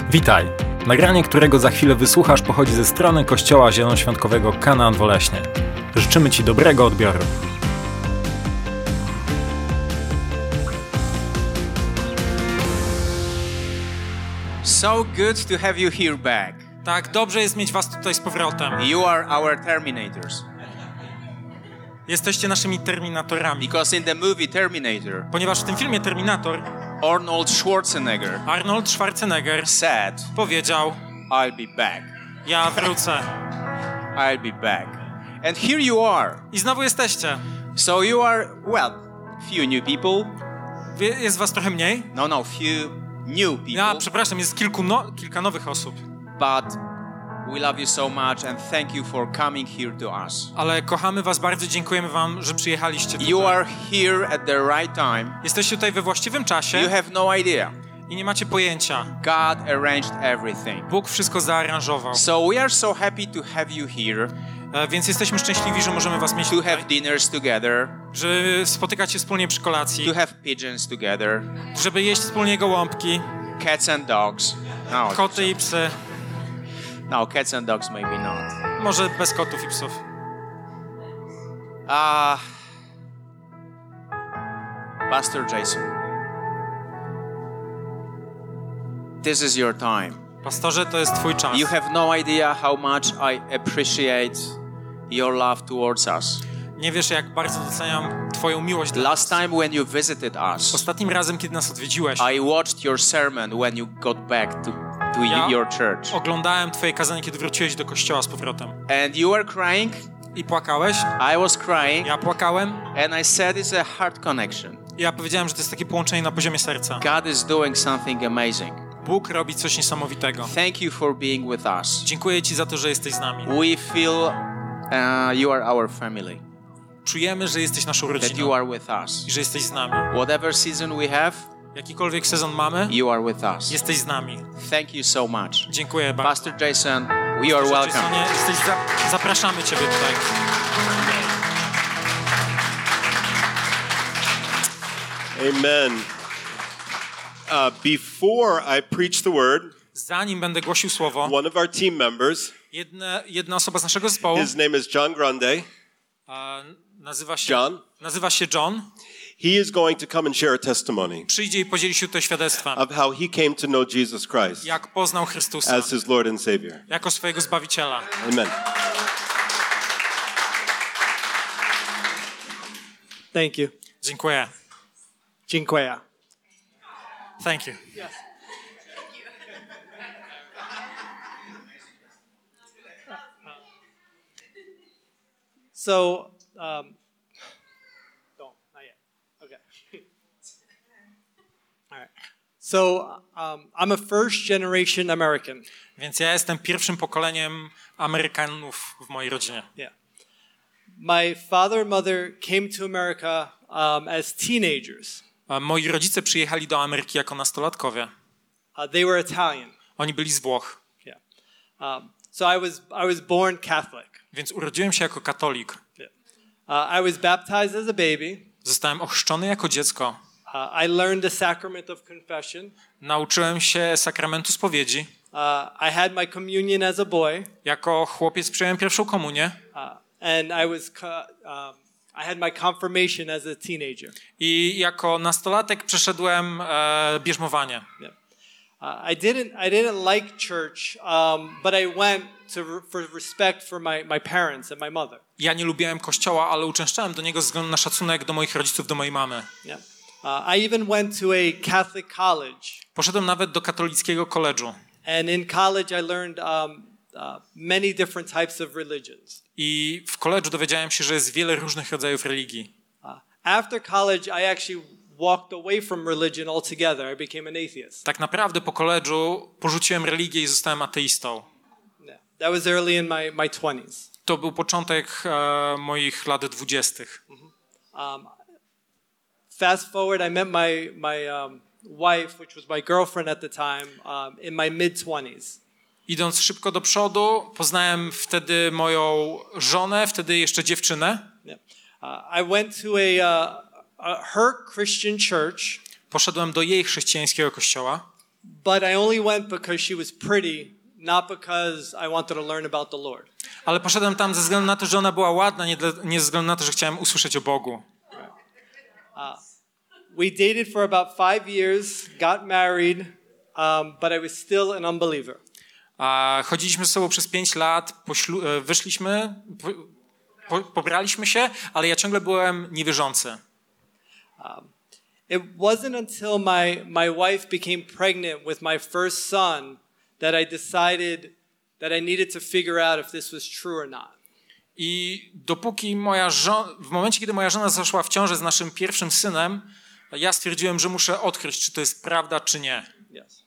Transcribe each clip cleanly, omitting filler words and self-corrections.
Witaj! Nagranie, którego za chwilę wysłuchasz, pochodzi ze strony Kościoła Zielonoświątkowego Kanaan w Oleśnie. Życzymy Ci dobrego odbioru. So good to have you here back. Tak, dobrze jest mieć was tutaj z powrotem. You are our Terminators. Jesteście naszymi Terminatorami. Because in the movie Terminator, Ponieważ w tym filmie Terminator Arnold Schwarzenegger Arnold Schwarzenegger said, powiedział: I'll be back. ja wrócę. I'll be back. And here you are. I znowu jesteście. So you are, well, few new people. Jest was trochę mniej. No, few new people. Ja, przepraszam, jest kilka nowych osób. But we love you so much and thank you for coming here to us. Ale kochamy was bardzo, dziękujemy wam, że przyjechaliście tutaj. You are here at the right time. Jesteście tutaj we właściwym czasie You have no idea. i nie macie pojęcia. God arranged everything. Bóg wszystko zaaranżował. So we are so happy to have you here, Więc jesteśmy szczęśliwi, że możemy was mieć to tutaj, have dinners together, że spotykać się wspólnie przy kolacji, to have pigeons together, żeby jeść wspólnie gołąbki, cats and dogs. No, koty i psy. no, cats and dogs maybe not. Może bez kotów i psów. Pastor Jason, this is your time. Pastorze, to jest twój czas. You have no idea how much I appreciate your love towards us. Nie wiesz, jak bardzo doceniam twoją miłość dla Last nas. time when you visited us, Ostatnim razem, kiedy nas odwiedziłeś, I watched your sermon when you got back to Ja your church. oglądałem twoje kazanie, kiedy wróciłeś do kościoła z powrotem. And you were crying, I płakałeś, I was crying, ja płakałem. and I said it's a heart connection. I ja powiedziałem, że to jest takie połączenie na poziomie serca. God is doing something amazing. Bóg robi coś niesamowitego. Thank you for being with us. Dziękuję ci za to, że jesteś z nami. We feel you are our family, Czujemy, że jesteś naszą that you rodziną are with us. i że jesteś z nami. Whatever season we have, Jakikolwiek sezon mamy, you are with us. jesteś z nami. Thank you so much. Dziękuję bardzo. Pastor Jason, we are welcome. Jasonie, zapraszamy ciebie tutaj. Amen. Before I preach the word, Zanim będę głosił słowo, one of our team members, jedna osoba z naszego zespołu, his name is John Grande. nazywa się John. He is going to come and share a testimony Przyjdzie i podzieli się tutaj świadectwem, of how he came to know Jesus Christ jak poznał Chrystusa as his Lord and Savior. jako swojego Zbawiciela. Amen. Thank you. Dziękuję. Dziękuję. Thank you. Yes. So, don't, not yet. Okay. All right. So, I'm a first generation American. Więc ja jestem pierwszym pokoleniem Amerykanów w mojej rodzinie. Yeah. My father and mother came to America as teenagers. Moi rodzice przyjechali do Ameryki jako nastolatkowie. They were Italian. Oni byli z Włoch. Yeah. So I was born Catholic. Więc urodziłem się jako katolik. Yeah. I was baptized as a baby. Zostałem ochrzczony jako dziecko. I learned the sacrament of confession. Nauczyłem się sakramentu spowiedzi. I had my communion as a boy. Jako chłopiec przyjąłem pierwszą komunię. And I had my confirmation as a teenager. I jako nastolatek przeszedłem bierzmowanie. Yeah. I didn't like church, but I went for respect for my parents and my mother. Ja nie lubiłem kościoła, ale uczęszczałem do niego ze względu na szacunek do moich rodziców, do mojej mamy. Yeah. I even went to a Catholic college. Poszedłem nawet do katolickiego koledżu. And in college I learned many different types of religions. I w koledżu dowiedziałem się, że jest wiele różnych rodzajów religii. After college I actually walked away from religion altogether. I became an atheist. Tak naprawdę po koledżu porzuciłem religię i zostałem ateistą. Yeah. That was early in my 20s. To był początek moich lat 20. Fast forward, I met my wife, which was my girlfriend at the time, in my mid-20s. Idąc szybko do przodu, poznałem wtedy moją żonę, wtedy jeszcze dziewczynę. Yeah. I went to her Christian church. Poszedłem do jej chrześcijańskiego kościoła. but I only went because she was pretty, not because I wanted to learn about the Lord. Ale poszedłem tam ze względu na to, że ona była ładna, nie ze względu na to, że chciałem usłyszeć o Bogu. We dated for about 5 years, got married, but I was still an unbeliever. Chodziliśmy ze sobą przez 5 lat, wyszliśmy, pobraliśmy się, ale ja ciągle byłem niewierzący. It wasn't until my wife became pregnant with my first son that I decided that I needed to figure out if this was true or not. I dopóki w momencie, kiedy moja żona zaszła w ciążę z naszym pierwszym synem, ja stwierdziłem, że muszę odkryć, czy to jest prawda, czy nie. Yes.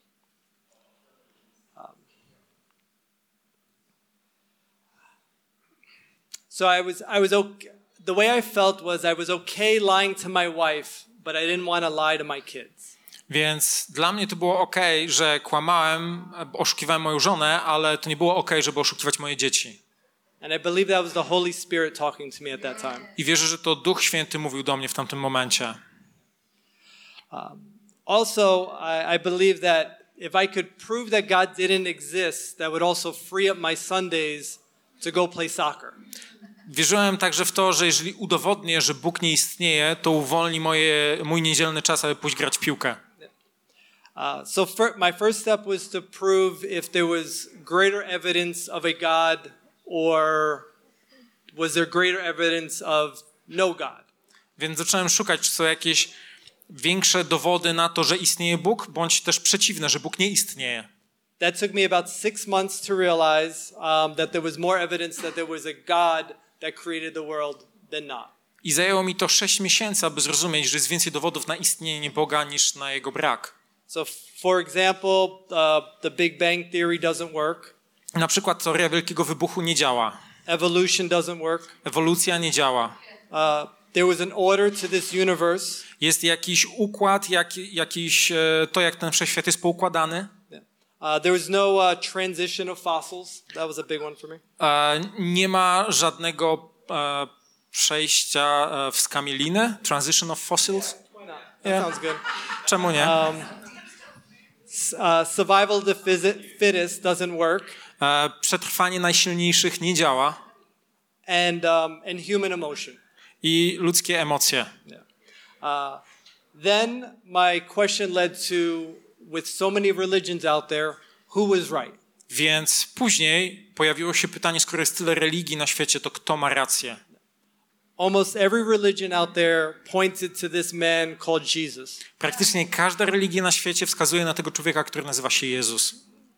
So I was okay. The way I felt was I was okay lying to my wife, but I didn't want to lie to my kids. Więc dla mnie to było okej, że kłamałem, oszukiwałem moją żonę, ale to nie było okej, żeby oszukiwać moje dzieci. And I believe that was the Holy Spirit talking to me at that time. I wierzę, że to Duch Święty mówił do mnie w tamtym momencie. Also, I believe that if I could prove that God didn't exist, that would also free up my Sundays to go play soccer. Wierzyłem także w to, że jeżeli udowodnię, że Bóg nie istnieje, to uwolni mój niedzielny czas, aby pójść grać w piłkę. So my first step was to prove if there was greater evidence of a God or was there greater evidence of no God. Więc zacząłem szukać, czy są jakieś większe dowody na to, że istnieje Bóg, bądź też przeciwne, że Bóg nie istnieje. That took me about 6 months to realize that there was more evidence that there was a God that created the world than not. I zajęło mi to 6 miesięcy, aby zrozumieć, że jest więcej dowodów na istnienie Boga niż na Jego brak. So, for example, the Big Bang Theory doesn't work. Na przykład teoria Wielkiego Wybuchu nie działa. Evolution doesn't work. Ewolucja nie działa. There was an order to this universe. Jest jakiś układ, to jak ten wszechświat jest poukładany. There was no transition of fossils. That was a big one for me. Nie ma żadnego przejścia w skamieliny. Transition of fossils. That sounds good. Czemu nie? Survival of the fittest doesn't work. Przetrwanie najsilniejszych nie działa. And human emotion. I ludzkie emocje. Then my question led to, with so many religions out there, who was right? Więc później pojawiło się pytanie, skoro jest tyle religii na świecie, to kto ma rację? Almost every religion out there pointed to this man called Jesus. Praktycznie każda religia na świecie wskazuje na tego człowieka, który nazywa się Jezus.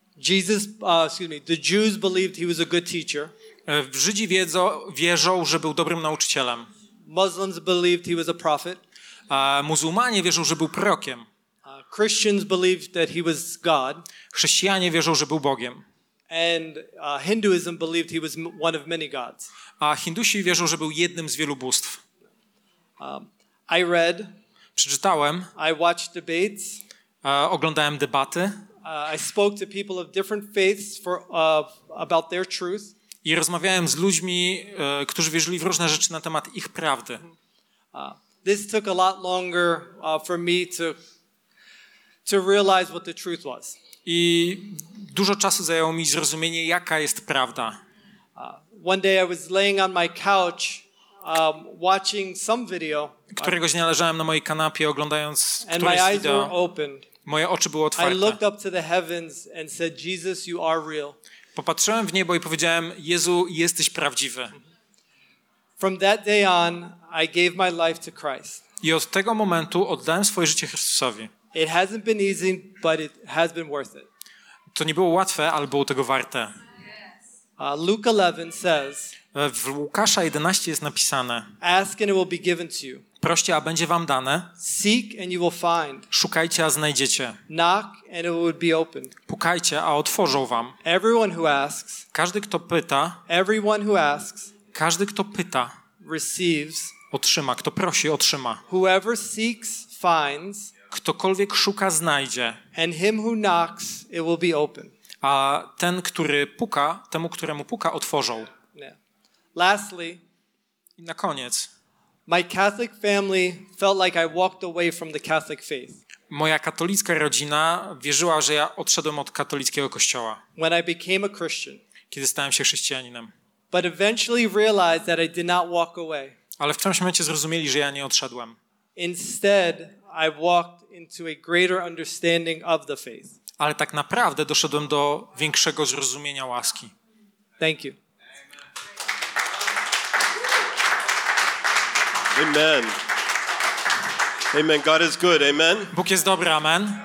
The Jews believed he was a good teacher. Żydzi wierzą, że był dobrym nauczycielem. Muslims believed he was a prophet. Muzułmanie wierzą, że był prorokiem. Christians believed that he was God. Chrześcijanie wierzą, że był Bogiem. And Hinduism believed he was one of many gods. A Hindusi wierzą, że był jednym z wielu bóstw. I read. Przeczytałem. I watched debates. Oglądałem debaty. I spoke to people of different faiths about their truth. I rozmawiałem z ludźmi, którzy wierzyli w różne rzeczy na temat ich prawdy. This took a lot longer for me to realize what the truth was. I dużo czasu zajęło mi zrozumienie, jaka jest prawda. One day I was laying on my couch watching some video. Któregoś dnia leżałem na mojej kanapie oglądając and któreś my z eyes were wideo. opened. Moje oczy były I otwarte. looked up to the heavens and said, Jesus, you are real. Popatrzyłem w niebo i powiedziałem, Jezu, jesteś prawdziwy. From that day on, I gave my life to Christ. I od tego momentu oddałem swoje życie Chrystusowi. It hasn't been easy, but it has been worth it. To nie było łatwe, ale było tego warte. Luke 11 says, W Łukasza 11 jest napisane: ask and it will be given to you. Proście, a będzie wam dane. Seek and you will find. Szukajcie, a znajdziecie. Knock and it will be opened. Pukajcie, a otworzą wam. Everyone who asks, Każdy, kto pyta, każdy, kto pyta, receives. Otrzyma. Kto prosi, otrzyma. Whoever seeks, finds. Ktokolwiek szuka, znajdzie. And him who knocks, it will be open. A ten, który puka, temu, któremu puka, otworzą. Yeah. Lastly, i na koniec. My Catholic family felt like I walked away from the Catholic faith. Moja katolicka rodzina wierzyła, że ja odszedłem od katolickiego kościoła, when I became a Christian, kiedy stałem się chrześcijaninem. but eventually realized that I did not walk away. Ale w którymś momencie zrozumieli, że ja nie odszedłem. Instead, I walked into a greater understanding of the faith. Ale tak naprawdę doszedłem do większego zrozumienia łaski. Thank you. Amen. Amen. God is good. Amen. Bóg jest dobry, amen.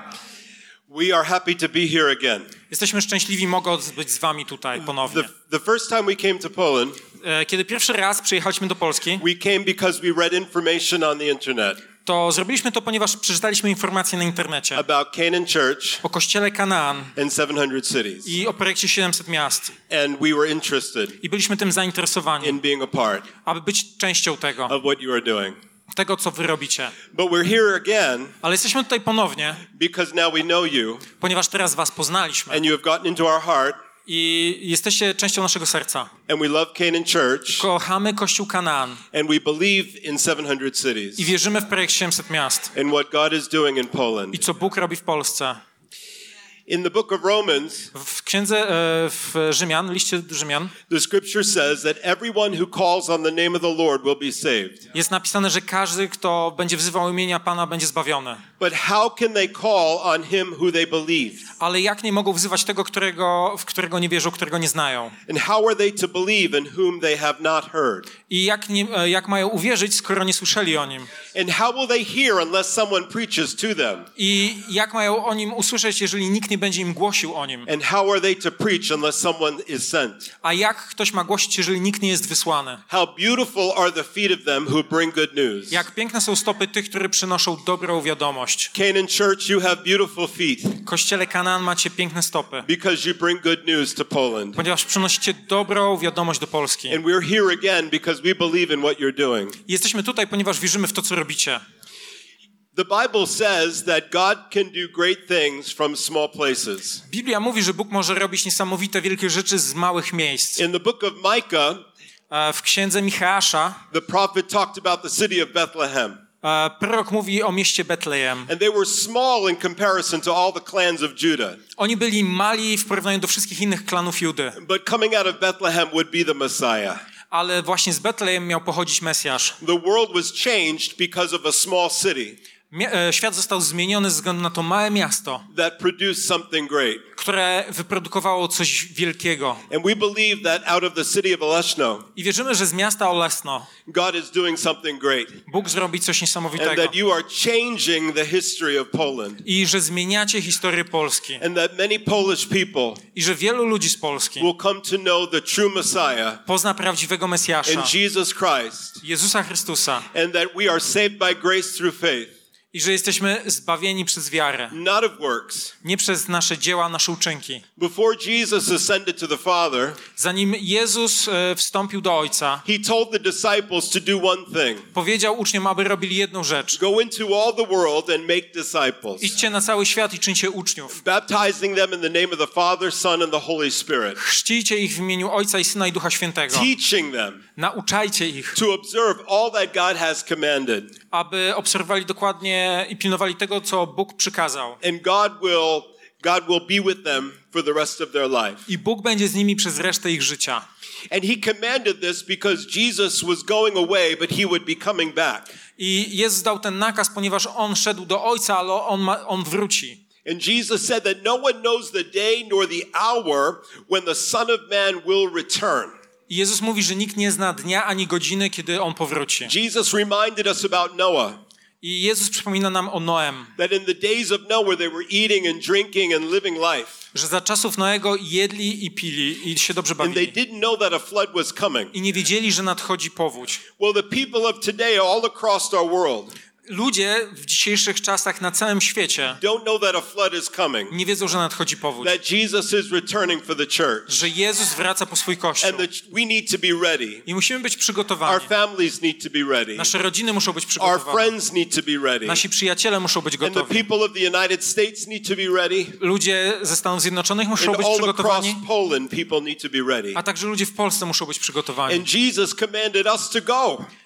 We are happy to be here again. Jesteśmy szczęśliwi, mogąc być z wami tutaj ponownie. The first time we came to Poland, Kiedy pierwszy raz przyjechaliśmy do Polski, we came because we read information on the internet to zrobiliśmy to, ponieważ przeczytaliśmy informacje na internecie about Canaan Church o kościele Kanaan and 700 cities. i o projekcie 700 miast. And we were interested I byliśmy tym zainteresowani, in being a part aby być częścią tego, of what you are doing. co wy robicie. But we're here again Ale jesteśmy tutaj ponownie, because now we know you ponieważ teraz was poznaliśmy and you have gotten into our heart i jesteście częścią naszego serca. and we love Canaan Church Kochamy Kościół Kanaan and we believe in 700 cities i wierzymy w projekt 700 miast and what God is doing in i Poland. co Bóg robi w Polsce. In the book of Romans, W księdze w Rzymian, liście Rzymian, the scripture says that everyone who calls on the name of the Lord will be saved. jest napisane, że każdy, kto będzie wzywał imienia Pana, będzie zbawiony. But how can they call on him who they believe? Ale jak nie mogą wzywać tego, w którego nie wierzą, którego nie znają? And how are they to believe in whom they have not heard? I jak mają uwierzyć, skoro nie słyszeli o Nim? And how will they hear unless someone preaches to them? I jak mają o Nim usłyszeć, jeżeli nikt nie będzie im głosił o Nim? And how are they to preach unless someone is sent? A jak ktoś ma głosić, jeżeli nikt nie jest wysłany? How beautiful are the feet of them who bring good news? Jak piękne są stopy tych, którzy przynoszą dobrą wiadomość. Canaan Church, you have beautiful feet Kościele Kanaan macie piękne stopy, because you bring good news to Poland. ponieważ przynosicie dobrą wiadomość do Polski. And we're here again because we believe in what you're doing. I jesteśmy tutaj, ponieważ wierzymy w to, co robicie. The Bible says that God can do great things from small places. Biblia mówi, że Bóg może robić niesamowite, wielkie rzeczy z małych miejsc. In the book of Micah, W księdze Micheasza the prophet talked about the city of Bethlehem. prorok mówi o mieście Betlejem. And they were small in comparison to all the clans of Judah. Oni byli mali w porównaniu do wszystkich innych klanów Judy. But coming out of Bethlehem would be the Messiah. Ale właśnie z Betlejem miał pochodzić Mesjasz. The world was changed because of a small city Świat został zmieniony ze względu na to małe miasto, that produced something great. które wyprodukowało coś wielkiego. And we believe that out of the city of Oleszno, I wierzymy, że z miasta Olesno God is doing something great. Bóg zrobi coś And niesamowitego. that you are changing the history of Poland. I że zmieniacie historię Polski. And that many Polish people I że wielu ludzi z Polski will come to know the true Messiah pozna prawdziwego Mesjasza, in Jesus Christ. Jezusa Chrystusa. And that we are saved by grace through faith. I że jesteśmy zbawieni przez wiarę. Not of works. Nie przez nasze dzieła, nasze uczynki. Before Jesus ascended to the Father, Zanim Jezus wstąpił do Ojca, he told the disciples to do one thing. powiedział uczniom, aby robili jedną rzecz. Go into all the world and make disciples, Idźcie na cały świat i czyńcie uczniów. baptizing them in the name of the Father, Son, and the Holy Spirit. Chrzcijcie ich w imieniu Ojca i Syna i Ducha Świętego. Teaching them Nauczajcie ich, to observe all that God has commanded. aby obserwowali dokładnie i pilnowali tego, co Bóg przykazał. And God will be with them for the rest of their life. I Bóg będzie z nimi przez resztę ich życia. And he commanded this because Jesus was going away, but he would be coming back. I Jezus dał ten nakaz, ponieważ On szedł do Ojca, ale On wróci. And Jesus said that no one knows the day nor the hour when the Son of Man will return. I Jezus mówi, że nikt nie zna dnia ani godziny, kiedy On powróci. Jesus reminded us about Noah. I Jezus przypomina nam o Noem, That in the days of Noah they were eating and drinking and living life. że za czasów Noego jedli i pili i się dobrze And they bawili. didn't know that a flood was coming. I nie wiedzieli, że nadchodzi powódź. Well, the people of today all across our world Ludzie w dzisiejszych czasach na całym świecie don't know that a flood is coming. nie wiedzą, że nadchodzi powódź. That Jesus is returning for the church. Że Jezus wraca po swój Kościół. And that we need to be ready. I musimy być Our przygotowani. families need to be ready. Nasze rodziny muszą być Our przygotowane. friends need to be ready. Nasi przyjaciele muszą być And the gotowi. people of the United States need to be ready. Ludzie ze Stanów Zjednoczonych muszą And być all across przygotowani. Poland people need to be ready. A także ludzie w Polsce muszą być przygotowani. And Jesus commanded us to go.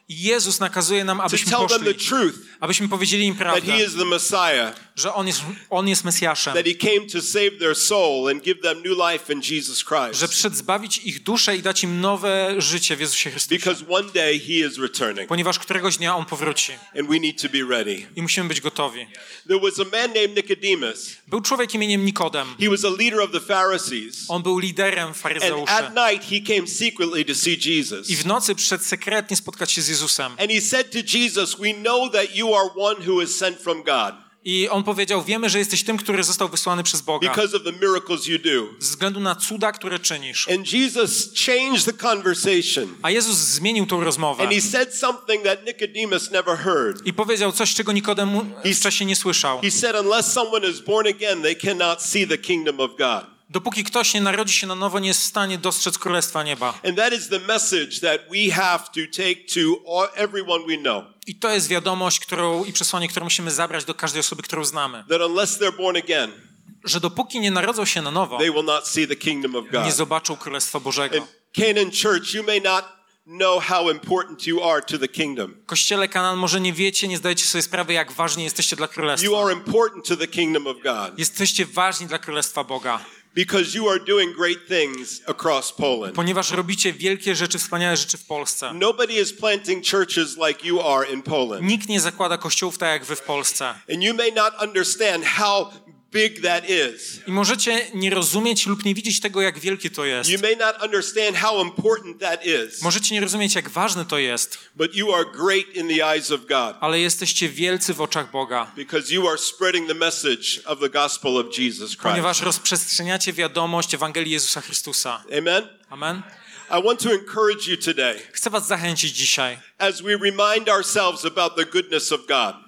I Jezus nakazuje nam, to abyśmy tell them the poszli, truth abyśmy powiedzieli im that prawdę, he is the Messiah, że On jest Mesjaszem, that he came to save their soul and give them new life in Jesus że Christ. przyszedł zbawić ich duszę i dać im nowe życie w Jezusie Chrystusie, Because one day he is returning ponieważ któregoś dnia On powróci and we need to be ready. i musimy być gotowi. There was a man named Nicodemus. Był człowiek imieniem Nikodem. He was a leader of the Pharisees. On był liderem And faryzeuszy. at night he came secretly to see Jesus. I w nocy przyszedł sekretnie spotkać się z Jezusem. And he said to Jesus, "We know that you are one who is sent from God I on powiedział, wiemy, że jesteś tym, który został wysłany przez Boga. because of the miracles you do." Ze względu na cuda, które czynisz. And Jesus changed the conversation. A Jezus zmienił tą rozmowę. And he said something that Nicodemus never heard. I powiedział coś, czego Nikodem wcześniej nie słyszał. He said, "Unless someone is born again, they cannot see the kingdom of God." Dopóki ktoś nie narodzi się na nowo, nie jest w stanie dostrzec Królestwa Nieba. And that is the message that we have to take to everyone we know. I to jest wiadomość i przesłanie, które musimy zabrać do każdej osoby, którą znamy. That unless they're born again, Że dopóki nie narodzą się na nowo, they will not see the kingdom of nie God. zobaczą Królestwa Bożego. In Canaan Church, you may not know how important you are to the kingdom. Kościele Kanaan, może nie wiecie, nie zdajecie sobie sprawy, jak ważni jesteście dla Królestwa. You are important to the kingdom of God Jesteście ważni dla Królestwa Boga, because you are doing great things across Poland. ponieważ robicie wielkie rzeczy, wspaniałe rzeczy w Polsce. Nobody is planting churches like you are in Poland. Nikt nie zakłada kościołów tak jak wy w Polsce. And you may not understand how big that is. I możecie nie rozumieć lub nie widzieć tego, jak wielkie to jest. You may not understand how important that is. Możecie nie rozumieć, jak ważne to jest, But you are great in the eyes of God ale jesteście wielcy w oczach Boga, because you are spreading the message of the gospel of Jesus Christ. ponieważ rozprzestrzeniacie wiadomość Ewangelii Jezusa Chrystusa. Amen. Amen. I want to encourage you today Chcę was zachęcić dzisiaj, as we remind ourselves about the goodness of God.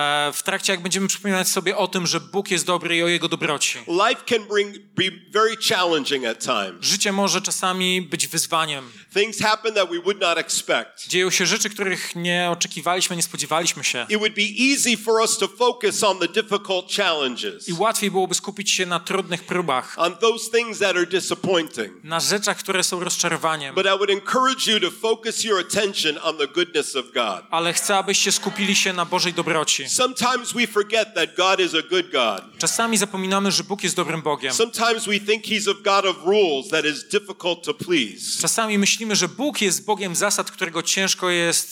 w trakcie jak będziemy przypominać sobie o tym, że Bóg jest dobry i o Jego dobroci. Life can be very challenging at times. Życie może czasami być wyzwaniem. Things happen that we would not expect. Dzieją się rzeczy, których nie oczekiwaliśmy, nie spodziewaliśmy się. It would be easy for us to focus on the difficult challenges, I łatwiej byłoby skupić się na trudnych próbach, on those things that are disappointing. na rzeczach, które są rozczarowaniem. But I would encourage you to focus your attention on the goodness of God. Ale chcę, abyście skupili się na Bożej dobroci. Sometimes we forget that God is a good God. Czasami zapominamy, że Bóg jest dobrym Bogiem. Sometimes we think He's a God of rules that is difficult to please. Czasami myślimy, że Bóg jest Bogiem zasad, którego ciężko jest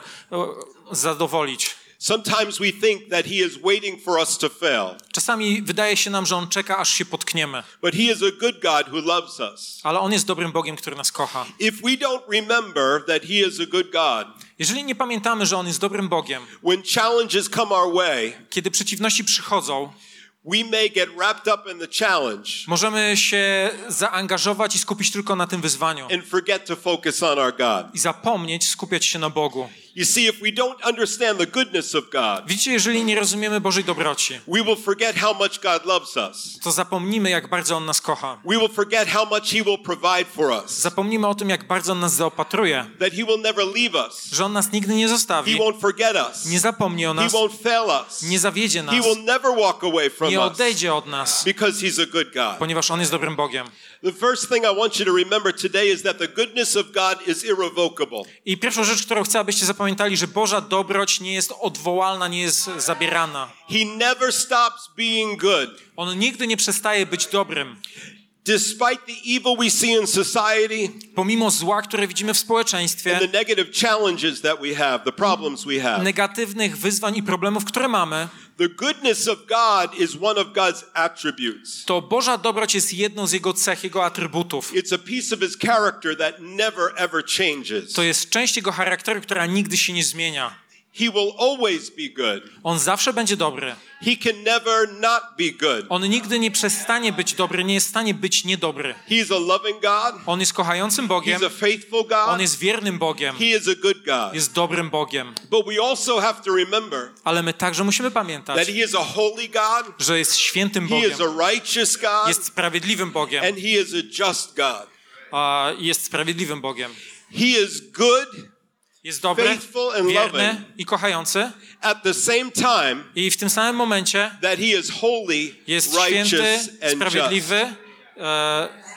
zadowolić. Sometimes we think that He is waiting for us to fail. Czasami wydaje się nam, że On czeka, aż się potkniemy. But He is a good God who loves us. Ale On jest dobrym Bogiem, który nas kocha. If we don't remember that He is a good God, Jeżeli nie pamiętamy, że On jest dobrym Bogiem, when challenges come our way, kiedy przeciwności przychodzą, we may get wrapped up in the challenge możemy się zaangażować i skupić tylko na tym wyzwaniu. and forget to focus on our God. I zapomnieć skupiać się na Bogu. You see, if we don't understand the goodness of God, Widzicie, jeżeli nie rozumiemy Bożej dobroci, we will forget how much God loves us. to zapomnimy, jak bardzo On nas kocha. We will forget how much He will provide for us. Zapomnimy o tym, jak bardzo On nas zaopatruje, That He will never leave us. że On nas nigdy nie He zostawi, won't forget us. nie zapomni o He nas, won't fail us. nie zawiedzie He nas, will never walk away from nie us odejdzie od nas, because He's a good God. ponieważ On jest dobrym Bogiem. The first thing I want you to remember today is that the goodness of God is irrevocable. I pierwszą rzecz, którą chcę, abyście zapamiętali, że Boża dobroć nie jest odwołalna, nie jest zabierana. He never stops being good. On nigdy nie przestaje być dobrym. Despite the evil we see in society Pomimo zła, które widzimy w społeczeństwie, and the negative challenges that we have, the problems we have, negatywnych wyzwań i problemów, które mamy, the goodness of God is one of God's attributes. to Boża dobroć jest jedną z Jego cech, Jego atrybutów. It's a piece of His character that never ever changes. To jest część Jego charakteru, która nigdy się nie zmienia. He will always be good. On zawsze będzie dobry. He can never not be good. On nigdy nie przestanie być dobry, nie jest w stanie być niedobry. He's a loving God. On jest kochającym Bogiem, He's a faithful On God. jest wiernym Bogiem, He is a good God. jest dobrym Bogiem. But we also have to remember Ale my także musimy pamiętać, that He is a holy God. że jest świętym He Bogiem, is a righteous God. jest sprawiedliwym Bogiem, And He is a just God. a jest sprawiedliwym Bogiem. He is good Jest dobry, Faithful and wierny loving. i kochający at the same time i w tym samym momencie that He is holy, jest święty, righteous, and just. sprawiedliwy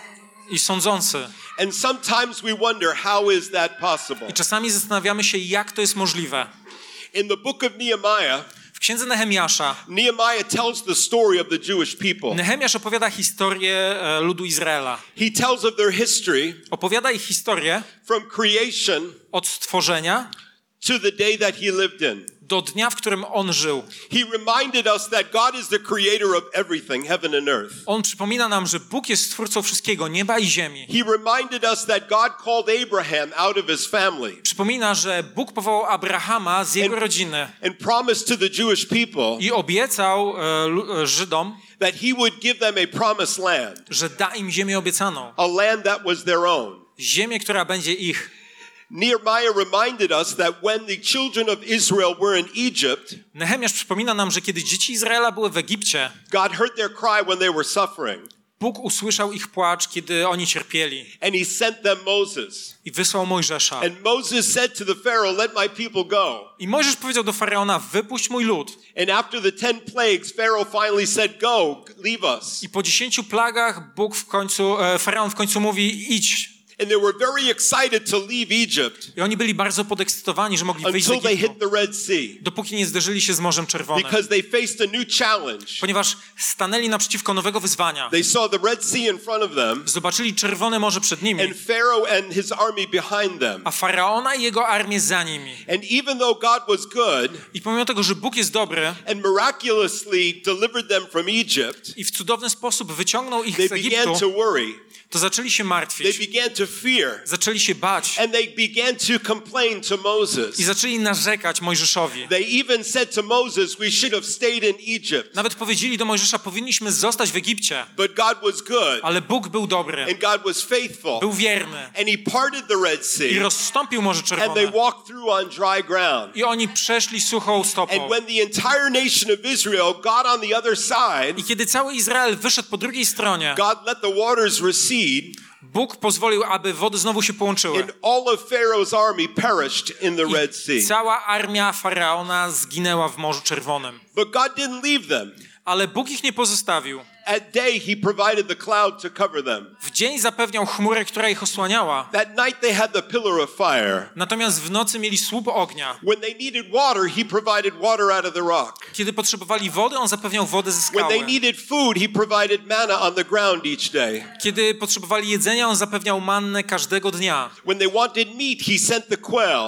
i sądzący. And sometimes we wonder, how is that possible? I czasami zastanawiamy się, jak to jest możliwe. In the book of Nehemiah, W księdze Nehemiasza Nehemiah tells the story of the Jewish people. Nehemiasz opowiada historię ludu Izraela. He tells of their history Opowiada ich historię from creation od stworzenia to the day that he lived in. do dnia, w którym on żył. He reminded us that God is the creator of everything, heaven and earth. On przypomina nam, że Bóg jest stwórcą wszystkiego, nieba i ziemi. He reminded us that God called Abraham out of his family Przypomina, że Bóg powołał Abrahama z jego rodziny and promised to the Jewish people i obiecał Żydom, that he would give them a promised land, że da im ziemię obiecaną. a land that was their own. Ziemię, która będzie ich. Nehemiah reminded us that when the children of Israel were in Egypt, Nehemiasz przypomina nam, że kiedy dzieci Izraela były w Egipcie, God heard their cry when they were suffering, Bóg usłyszał ich płacz, kiedy oni cierpieli and he sent them Moses. i wysłał Mojżesza. And Moses said to the Pharaoh, "Let my people go." I Mojżesz powiedział do Faraona, wypuść mój lud. And after the 10 plagues, Pharaoh finally said, "Go, leave us." I po 10 plagach Faraon w końcu mówi, idź. And they were very excited to leave Egypt I oni byli bardzo podekscytowani, że mogli wyjść z until they hit Egiptu, the Red Sea, dopóki nie zderzyli się z Morzem Czerwonym. because they faced a new challenge. Ponieważ stanęli naprzeciwko nowego wyzwania. They saw the Red Sea in front of them, Zobaczyli Czerwone Morze przed nimi, and Pharaoh and his army behind them. a Faraona i jego armię za nimi. And even though God was good I pomimo tego, że Bóg jest dobry and miraculously delivered them from Egypt, i w cudowny sposób wyciągnął ich they z began Egiptu, to worry. to zaczęli się They martwić, began to fear, zaczęli się bać and they began to complain to Moses. i zaczęli narzekać Mojżeszowi. They even said to Moses, "We should have stayed in Egypt." Nawet powiedzieli do Mojżesza, powinniśmy zostać w Egipcie, But God was good, ale Bóg był dobry, and God was faithful, był wierny and he parted the Red i Sea, rozstąpił Morze and they Czerwone. walked through on dry ground. I oni przeszli suchą stopą. And when the entire nation of Israel got on the other side, I kiedy cały Izrael wyszedł po drugiej stronie, God let the waters recede, Bóg pozwolił, aby wody znowu się połączyły. and all of Pharaoh's army perished in the Red I Sea. cała armia Faraona zginęła w Morzu Czerwonym. But God didn't leave them. Ale Bóg ich nie pozostawił. At day, he provided the cloud to cover them. W dzień zapewniał chmurę, która ich osłaniała. That night, they had the pillar of fire. Natomiast w nocy mieli słup ognia. When they needed water, he provided water out of the rock. Kiedy potrzebowali wody, on zapewniał wodę ze When they skały. needed food, he provided manna on the ground each day. Kiedy potrzebowali jedzenia, on zapewniał mannę każdego dnia. When they wanted meat, he sent the quail.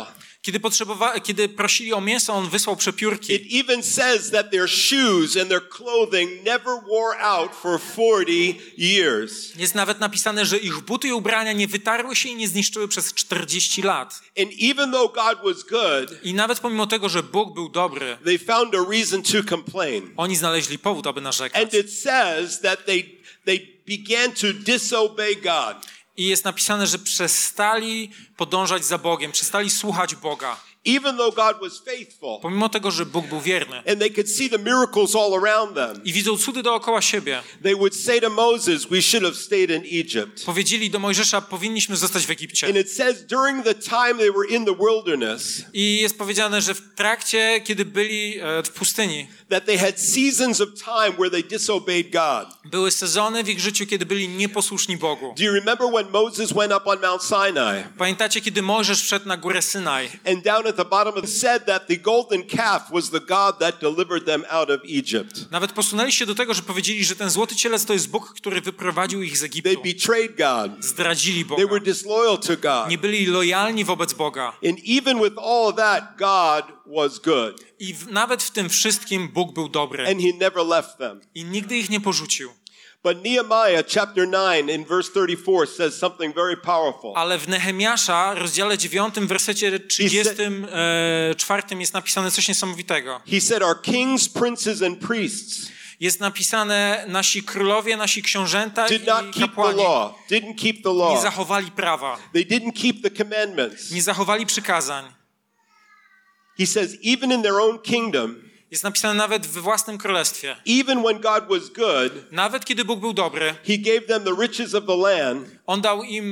Kiedy prosili o mięso, on wysłał przepiórki. It even says that their shoes and their clothing never wore out for 40 years. Jest nawet napisane, że ich buty i ubrania nie wytarły się i nie zniszczyły przez 40 lat. And even though God was good, I nawet pomimo tego, że Bóg był dobry, they found a reason to complain. oni znaleźli powód, aby narzekać. And it says that they began to disobey God. I jest napisane, że przestali podążać za Bogiem, przestali słuchać Boga. Even though God was faithful, Pomimo tego, że Bóg był wierny. and they could see the miracles all around them, I widzą cudy dookoła siebie. they would say to Moses, "We should have stayed in Egypt." Powiedzieli do Mojżesza, powinniśmy zostać w Egipcie. And it says during the time they were in the wilderness, I jest powiedziane, że w trakcie, kiedy byli w pustyni, that they had seasons of time where they disobeyed God. były sezony w ich życiu, kiedy byli nieposłuszni Bogu. Do you remember when Moses went up on Mount Sinai? Pamiętacie, kiedy Mojżesz wszedł na górę Synaj? And down at the bottom of it said that the golden calf was the God that delivered them out of Egypt. Nawet posunęli się do tego, że powiedzieli, że ten złoty cielec to jest Bóg, który wyprowadził ich z They Egiptu. betrayed God. Zdradzili They were Boga. disloyal to God. Nie byli lojalni wobec Boga. And even with all of that, God was good. I nawet w tym wszystkim Bóg był dobry. And he never left them. I nigdy ich nie porzucił. But Nehemiah chapter 9 in verse 34 says something very powerful. Ale w Nehemiasza, rozdziale 9, w wersecie 34 jest napisane coś niesamowitego. He said, "Our kings, princes and priests Jest napisane, nasi królowie, nasi książęta did not i keep the kapłani law, didn't keep the nie law. zachowali prawa, They didn't keep the commandments." nie zachowali przykazań. He says, even in their own kingdom, Jest napisane nawet we własnym królestwie. even when God was good, Nawet kiedy Bóg był dobry, he gave them the riches of the land, On dał im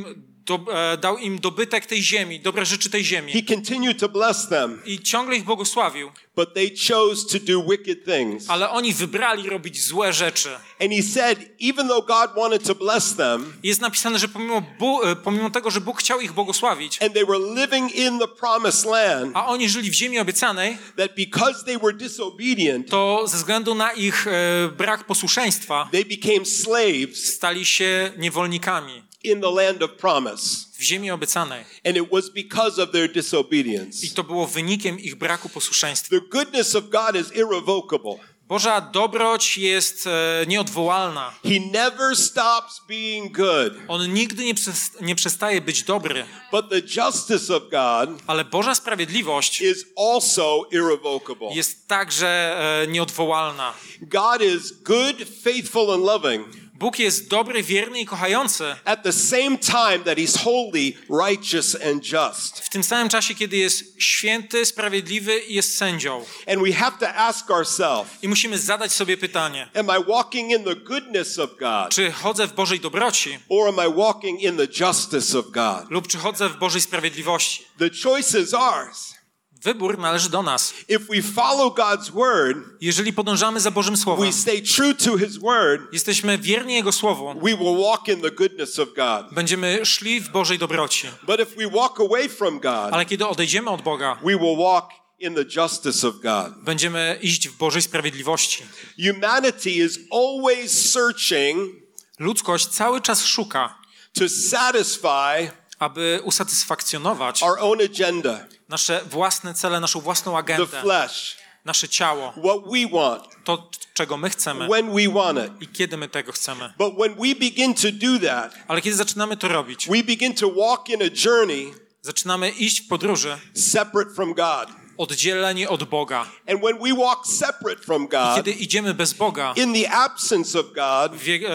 dał im dobytek tej ziemi, dobre rzeczy tej He ziemi. continued to bless them, I ciągle ich błogosławił. but they chose to do wicked things. Ale oni wybrali robić złe rzeczy. And he said, even though God wanted to bless them, Jest napisane, że pomimo tego, że Bóg chciał ich błogosławić, and they were living in the promised land, a oni żyli w ziemi obiecanej, that because they were disobedient, to ze względu na ich brak posłuszeństwa they became slaves stali się niewolnikami in the land of promise. w ziemi obiecanej. And it was because of their disobedience. I to było wynikiem ich braku posłuszeństwa. The goodness of God is irrevocable. Boża dobroć jest nieodwołalna. He never stops being good. On nigdy nie przestaje być dobry. But the justice of God Ale Boża sprawiedliwość is also irrevocable. jest także nieodwołalna. God is good, faithful, and loving Bóg jest dobry, wierny i kochający. at the same time that he's holy, righteous, and just. W tym samym czasie, kiedy jest święty, sprawiedliwy i jest sędzią. And we have to ask ourselves, I musimy zadać sobie pytanie, am I walking in the goodness of God, czy chodzę w Bożej dobroci or am I walking in the justice of God? lub czy chodzę w Bożej sprawiedliwości? The choice is ours. Wybór należy do nas. If we follow God's word, Jeżeli podążamy za Bożym Słowem, we stay true to his word, jesteśmy wierni Jego Słowu, we will walk in the goodness of God. będziemy szli w Bożej dobroci. But if we walk away from God, Ale kiedy odejdziemy od Boga, we will walk in the justice of God. będziemy iść w Bożej sprawiedliwości. Humanity is always searching Ludzkość cały czas szuka, to satisfy aby usatysfakcjonować our own agenda, nasze własne cele, naszą własną the agendę, flesh, nasze ciało, what we want, to, czego my chcemy when we want it. i kiedy my tego chcemy. But when we begin to do that, Ale kiedy zaczynamy to robić, we begin to walk in a journey zaczynamy iść w podróży separate from God. oddzieleni od Boga. And when we walk separate from God, Kiedy idziemy bez Boga, in the absence of God,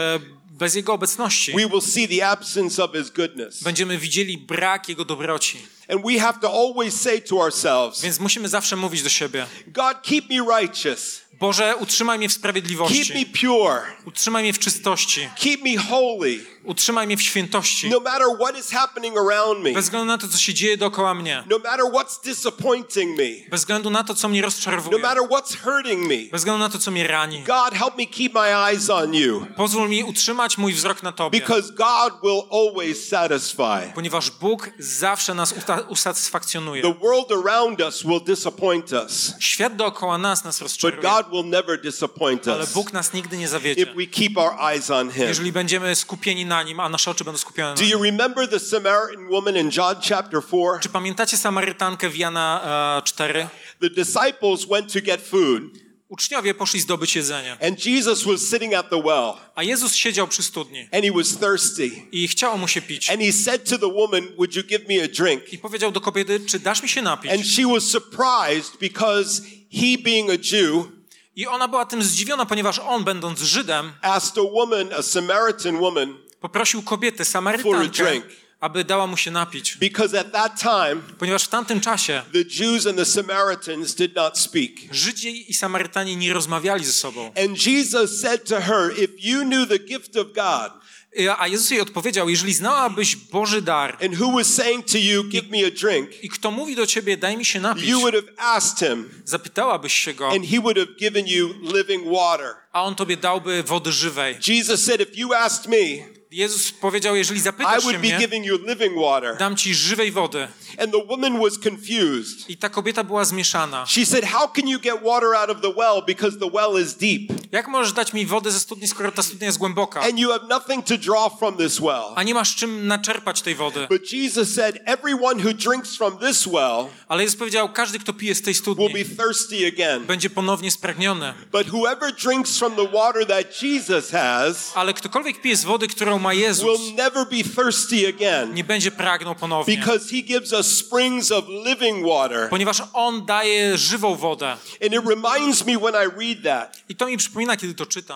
bez Jego obecności, we will see the absence of his goodness. będziemy widzieli brak Jego dobroci. And we have to always say to ourselves, Więc musimy zawsze mówić do siebie: God, keep me righteous. Boże, utrzymaj mnie w Keep me sprawiedliwości, pure. utrzymaj mnie w czystości, Keep me holy. utrzymaj mnie w świętości, No matter what is happening around me. bez względu na to, co się dzieje dookoła mnie, No matter what's disappointing me. bez względu na to, co mnie No rozczarowuje, matter what's hurting me. bez względu na to, co mnie rani. God, help me keep my eyes on you. Pozwól mi utrzymać mój wzrok na Tobie, Because God will always satisfy. ponieważ Bóg zawsze nas usatysfakcjonuje. The world around us will disappoint us. Świat dookoła nas But rozczaruje, God will never disappoint ale us Bóg nas nigdy nie if zawiedzie, we keep our eyes on him. jeżeli będziemy skupieni na Nim, a nasze oczy będą skupione Do na you Nim. remember the Samaritan woman in John chapter 4? Czy pamiętacie Samarytankę w Jana 4? The disciples went to get food, Uczniowie poszli zdobyć jedzenie, and Jesus was sitting at the well, a Jezus siedział przy studni and he was thirsty. i chciało mu się pić. And he said to the woman, would you give me a drink? I powiedział do kobiety: czy dasz mi się napić? And she was surprised because he, being a Jew, I ona była tym zdziwiona, ponieważ on, będąc Żydem, asked a woman, a Samaritan woman, poprosił kobietę, for a Samarytankę, drink. aby dała mu się napić. Because at that time, Ponieważ w tamtym czasie the Jews and the Samaritans did not speak. Żydzi i Samarytanie nie rozmawiali ze sobą. And Jesus said to her, if you knew the gift of God, A Jezus jej odpowiedział: jeżeli znałabyś Boży dar and who was saying to you, give me a drink, i kto mówi do ciebie: daj mi się napić, you would have asked him, zapytałabyś się go, and he would have given you living water. a on tobie dałby wody żywej. Jesus said, if you asked me, Jezus powiedział: jeżeli I zapytasz się would be mnie, giving you living water. dam ci żywej wody. And the woman was confused. I ta kobieta była zmieszana. She said, how can you get water out of the well because the well is deep? Jak możesz dać mi wodę ze studni, skoro ta studnia jest głęboka, And you have nothing to draw from this well. a nie masz czym naczerpać tej wody? But Jesus said, everyone who drinks from this well Ale Jezus powiedział: każdy, kto pije z tej will studni, be thirsty again. będzie ponownie spragniony. But whoever drinks from the water that Jesus has Ale ktokolwiek pije z wody, którą ma Jezus, will never be thirsty again, nie będzie pragnął ponownie. because he gives us springs of living water. Ponieważ On daje żywą wodę. And it reminds me when I read that, I to mi przypomina, kiedy to czytam,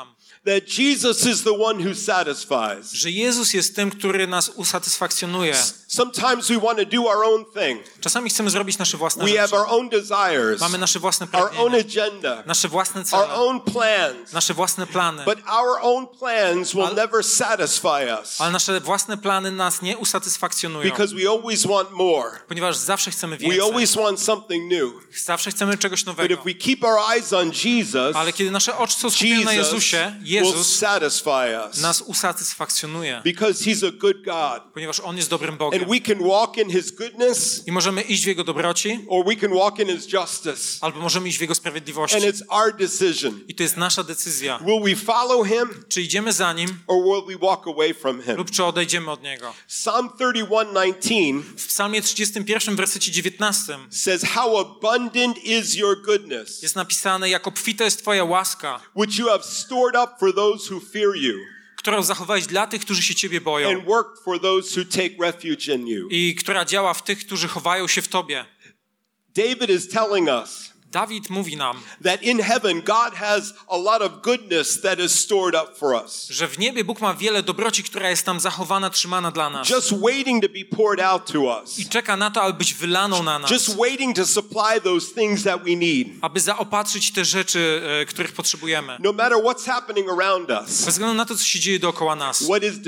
that Jesus is the one who satisfies. że Jezus jest tym, który nas usatysfakcjonuje. Sometimes we want to do our own thing. Czasami chcemy zrobić nasze własne We have rzeczy. our own desires, Mamy nasze własne our own pragnienia, agenda, nasze własne our cele, own plans. nasze własne plany. But our own plans will never satisfy us Ale nasze własne plany nas nie usatysfakcjonują, because we always want more. ponieważ zawsze chcemy We więcej. always want something new. Zawsze chcemy czegoś But nowego. if we keep our eyes on Jesus, Ale kiedy nasze oczy są skupione na Jesus Jezusie, will Jezus satisfy us nas usatysfakcjonuje, because He's a good God. ponieważ On jest dobrym And Bogiem. we can walk in His goodness I możemy iść w Jego dobroci, or we can walk in His justice. albo możemy iść w Jego sprawiedliwości. And it's our decision. I to jest nasza decyzja. Will we follow Him Czy idziemy za Nim, or will we walk away from Him? lub czy odejdziemy od Niego. Psalm 31:19 W psalmie 31, wersecie 19 says, "How abundant is your goodness, jest napisane, jak obfita jest Twoja łaska, which you have stored up for those who fear you, którą zachowałeś dla tych, którzy się Ciebie boją and worked for those who take refuge in you." i która działa w tych, którzy chowają się w Tobie. David is telling us Dawid mówi nam, that in heaven God has a lot of goodness that is stored up for us, że w niebie Bóg ma wiele dobroci, która jest tam zachowana, trzymana dla nas. just waiting to be poured out to us, I czeka na to, aby być wylaną na nas. just waiting to supply those things that we need. Aby zaopatrzyć te rzeczy, których potrzebujemy. No matter what's happening around us, Bez względu na to, co się dzieje dookoła nas. what is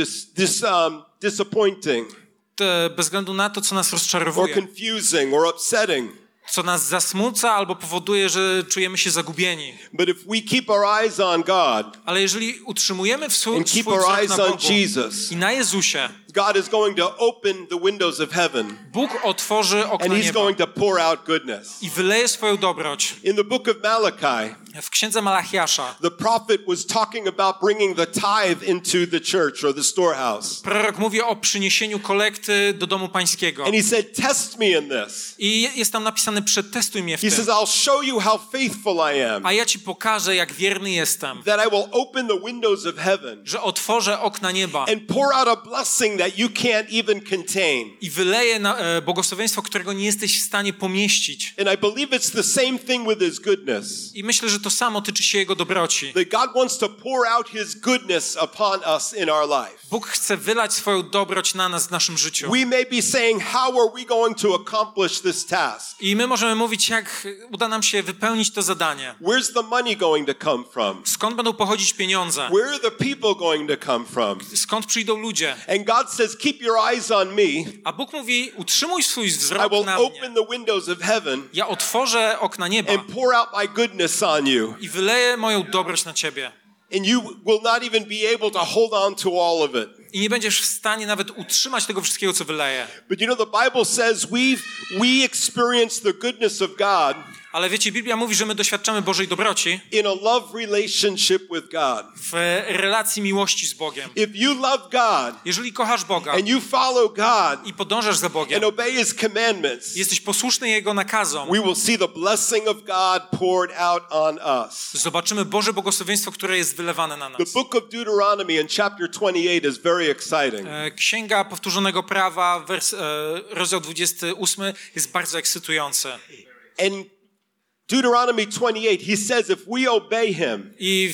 disappointing Bez względu na to, co nas or rozczarowuje. confusing or upsetting. Co nas zasmuca albo powoduje, że czujemy się zagubieni. But if we keep our eyes on God Ale jeżeli utrzymujemy swój and keep wzrok our na eyes on Bogu Jesus, i na Jezusie, God is going to open the windows of heaven Bóg otworzy and okna He's nieba going to pour out goodness. i wyleje swoją dobroć. In the book of Malachi, W księdze Malachiasza the prophet was talking about bringing the tithe into the church or the storehouse. prorok mówi o przyniesieniu kolekty do domu pańskiego. And he said, "Test me in this." I jest tam napisane, przetestuj mnie w He tym. says, "I'll show you how faithful I am, A ja ci pokażę, jak wierny jestem. that I will open the windows of heaven Że otworzę okna nieba and pour out a blessing that you can't even contain." i wyleję błogosławieństwo, którego nie jesteś w stanie pomieścić. And I believe it's the same thing with His goodness. I myślę, że to samo tyczy się Jego dobroci. That God wants to pour out His goodness upon us in our life. Bóg chce wylać swoją dobroć na nas w naszym życiu. We may be saying, "How are we going to accomplish this task? I my możemy mówić, jak uda nam się wypełnić to zadanie. Where's the money going to come from? Skąd będą pochodzić pieniądze? Where are the people going to come from?" Skąd przyjdą ludzie? And God says, "Keep your eyes on me. A Bóg mówi, utrzymuj swój I wzrok will na open mnie. the windows of heaven Ja otworzę okna nieba and pour out my goodness on you. i wyleję moją dobroć na ciebie. And you will not even be able to hold on to all of it." I nie będziesz w stanie nawet utrzymać tego wszystkiego, co wyleję. But you know, the Bible says we experience the goodness of God Ale wiecie, Biblia mówi, że my doświadczamy Bożej dobroci in a love relationship with God. w relacji miłości z Bogiem. If you love God Jeżeli kochasz Boga and you follow God i podążasz za Bogiem, and obey His commandments, jesteś posłuszny Jego nakazom, we will see the blessing of God poured out on us. zobaczymy Boże błogosławieństwo, które jest wylewane na nas. The book of Deuteronomy in chapter 28 is very exciting. Księga Powtórzonego Prawa, rozdział 28 jest bardzo ekscytujący. And Deuteronomy 28, he says, if we obey Him, I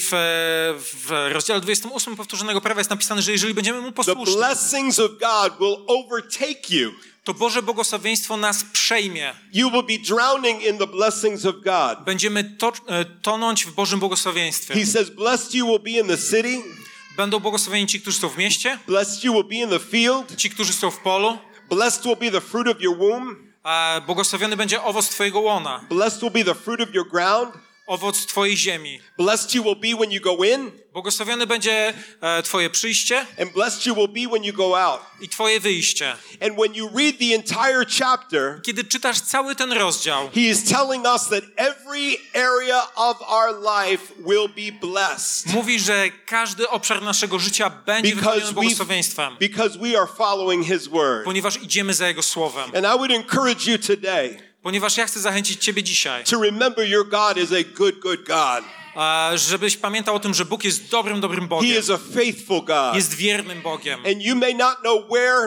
w rozdziale 28 Powtórzonego Prawa jest napisane, że jeżeli będziemy Mu the posłuszni, blessings of God will overtake you. to Boże błogosławieństwo nas przejmie. You will be drowning in the blessings of God. Będziemy tonąć w Bożym błogosławieństwie. He says, blessed you will be in the city, Będą błogosławieni ci, którzy są w mieście, blessed you will be in the field, ci, którzy są w polu, blessed will be the fruit of your womb, a błogosławiony będzie owoc twojego łona, blessed will be the fruit of your ground, owoc twojej ziemi. blessed you will be when you go in, Błogosławione będzie twoje przyjście and blessed you will be when you go out. i twoje wyjście. And when you read the entire chapter, Kiedy czytasz cały ten rozdział, he is telling us that every area of our life will be blessed mówi, że każdy obszar naszego życia będzie wypełniony błogosławieństwem, because we are following His word. ponieważ idziemy za Jego słowem. And I would encourage you today Ponieważ ja chcę zachęcić ciebie dzisiaj, to remember your God is a good, good God. żebyś pamiętał o tym, że Bóg jest dobrym He Bogiem. is a faithful God. Jest wiernym Bogiem. And you may not know where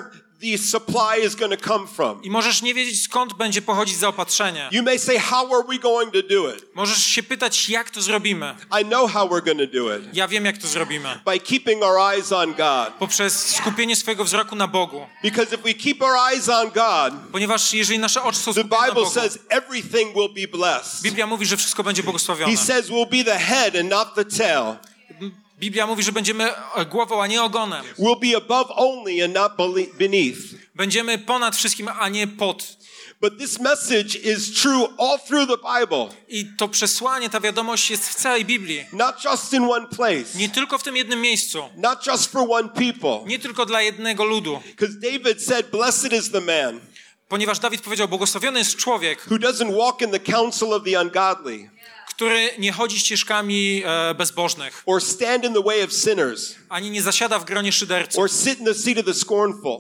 the supply is going to come from. I możesz nie wiedzieć, skąd będzie pochodzić zaopatrzenie. You may say, how are we going to do it? Możesz się pytać, jak to zrobimy. I know how we're going to do it. Ja wiem, jak to zrobimy. By keeping our eyes on God. Poprzez skupienie swojego wzroku na Bogu. Because if we keep our eyes on God, Ponieważ jeżeli nasze oczy są the skupione na Bible Bogu, says everything will be blessed. Biblia mówi, że wszystko będzie błogosławione. He says we'll be the head and not the tail. Biblia mówi, że będziemy głową, a nie ogonem. We'll be above only and not beneath. Będziemy ponad wszystkim, a nie pod. But this message is true all through the Bible. I to przesłanie, ta wiadomość jest w całej Biblii. Not just in one place. Nie tylko w tym jednym miejscu. Not just for one people. Nie tylko dla jednego ludu. Because David said, blessed is the man Ponieważ Dawid powiedział, błogosławiony jest człowiek, who doesn't walk in the counsel of the ungodly który nie chodzi ścieżkami bezbożnych, or stand in the way of sinners ani nie zasiada w gronie szyderców, or sit in the seat of the scornful.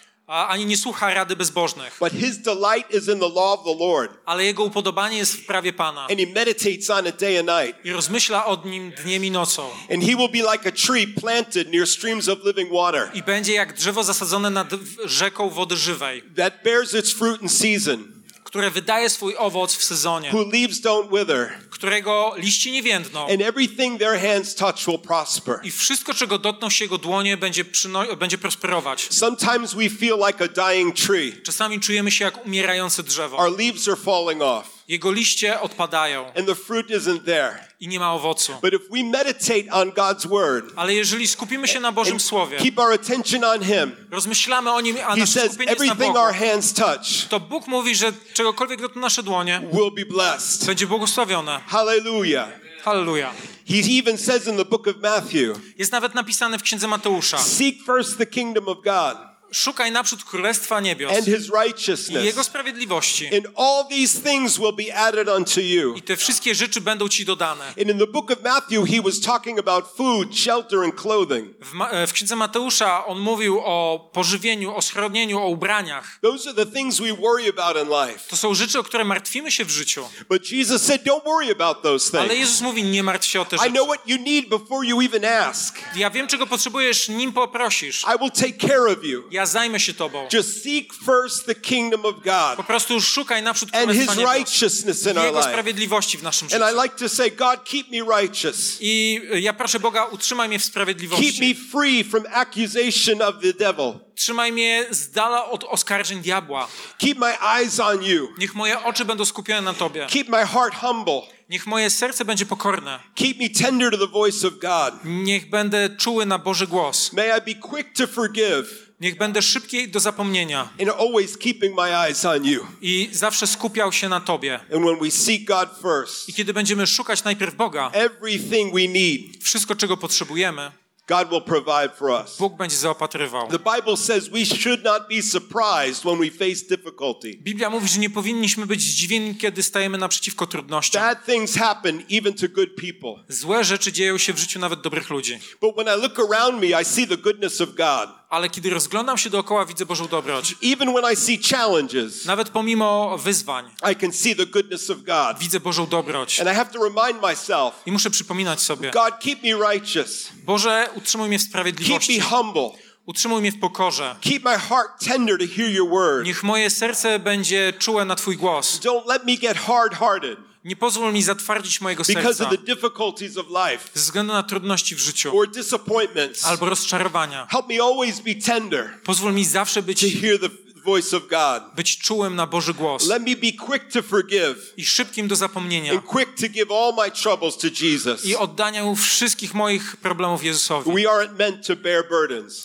ani nie słucha rady bezbożnych. But his delight is in the law of the Lord. Ale jego upodobanie jest w prawie Pana. And he meditates on it day and night. I rozmyśla o nim dniem i nocą. And he will be like a tree planted near streams of living water I będzie jak drzewo zasadzone nad rzeką wody żywej, that bears its fruit in season, które wydaje swój owoc w sezonie, whose leaves don't wither, którego liście nie więdną. and everything their hands touch will prosper. I wszystko, czego dotkną się jego dłonie, będzie prosperować. Sometimes we feel like a dying tree. Czasami czujemy się jak umierające drzewo. Our leaves are falling off Jego liście odpadają and the fruit isn't there. i nie ma owocu. But if we meditate on God's word Ale jeżeli skupimy się na Bożym and Słowie, keep our attention on him, rozmyślamy o nim, a he nasze says skupienie jest na everything Bogu, our hands touch to Bóg mówi, że czegokolwiek dotkną nasze dłonie, will be blessed. będzie błogosławione. Hallelujah. Halleluja. He even says in the book of Matthew, Jest nawet napisane w Księdze Mateusza: seek first the kingdom of God szukaj naprzód Królestwa Niebios and his i righteousness, Jego sprawiedliwości, and all these things will be added unto you. i te wszystkie rzeczy będą ci dodane. And in the book of Matthew, he was talking about food, shelter, and clothing. W Księdze Mateusza on mówił o pożywieniu, o schronieniu, o ubraniach. Those are the things we worry about in life. To są rzeczy, o które martwimy się w życiu. But Jesus said, don't worry about those Ale things. Jezus mówi, nie martw się o te I rzeczy. know what you need before you even ask. Ja wiem, czego potrzebujesz, nim poprosisz. I will take care of you. Ja zajmę się tobą. Just seek first the kingdom of Po God prostu szukaj naprzód and Królestwa his Niebios righteousness in i our Jego life. sprawiedliwości w naszym And życiu. I like to say, God, keep me righteous. I ja proszę Boga, utrzymaj mnie w Keep me sprawiedliwości. free from accusation of the devil. Trzymaj mnie z dala od oskarżeń diabła. Keep my eyes on you. Niech moje oczy będą skupione na Tobie. Keep my heart humble. Niech moje serce będzie pokorne. Keep me tender to the voice of God. Niech będę czuły na Boży głos. May I be quick to forgive Niech będę szybki do zapomnienia and always keeping my eyes on you. i zawsze skupiał się na Tobie. And when we seek God first, I kiedy będziemy szukać najpierw Boga, everything we need, wszystko, czego potrzebujemy, God will provide for us. Bóg będzie zaopatrywał. The Bible says we should not be surprised when we face difficulty. Biblia mówi, że nie powinniśmy być zdziwieni, kiedy stajemy naprzeciwko trudnościom. Bad things happen even to good people. Złe rzeczy dzieją się w życiu nawet dobrych ludzi. But when I look around me, I see the goodness of God. Ale kiedy rozglądam się dookoła, widzę Bożą dobroć. Even when I see challenges, Nawet pomimo wyzwań, I can see the goodness of God. widzę Bożą dobroć. And I have to remind myself, I muszę przypominać sobie: God, keep me righteous. Boże, utrzymuj mnie w Keep sprawiedliwości. me humble. Utrzymuj mnie w pokorze. Keep my heart tender to hear your word. Niech moje serce będzie czułe na Twój głos. Don't let me get hard-hearted Nie pozwól mi zatwardzić mojego because serca of the difficulties of life ze względu na trudności w życiu or disappointments. albo rozczarowania. Help me always be tender Pozwól mi zawsze to być hear the voice of God. czułym na Boży głos Let me be quick to forgive i szybkim do zapomnienia and quick to give all my troubles to Jesus. i oddania wszystkich moich problemów Jezusowi. We aren't meant to bear burdens.